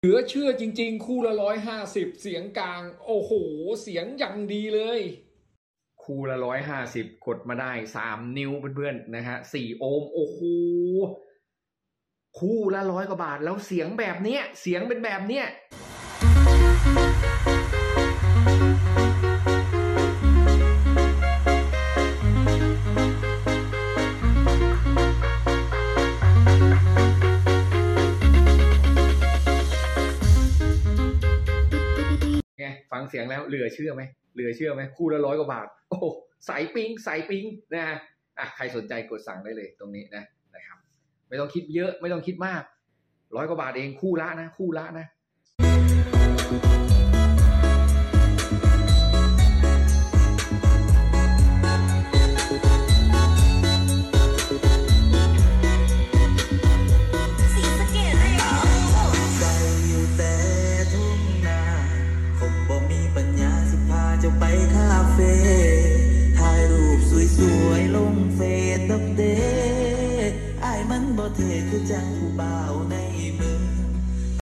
เหลือเชื่อจริงๆคู่ละ150เสียงกลางโอ้โหเสียงอย่างดีเลยคู่ละ150กดมาได้3 นิ้วเพื่อนๆนะฮะ4 โอห์มโอ้โหคู่ละ100 กว่าบาทแล้วเสียงแบบเนี้ยเสียงเป็นแบบเนี้ยไงฟังเสียงแล้วเหลือเชื่อไหมเหลือเชื่อไหมคู่ละ100 กว่าบาทโอ้สายปิงสายปิงนะฮะใครสนใจกดสั่งได้เลยตรงนี้นะครับไม่ต้องคิดเยอะไม่ต้องคิดมาก100 กว่าบาทเองคู่ละนะคู่ละนะจะไปคาเฟ่ถ่ายรูปสวยๆลงเฟซบุ๊กเดย์อ้ายมันบ่เท่คือจังผู้บ่าวในมือ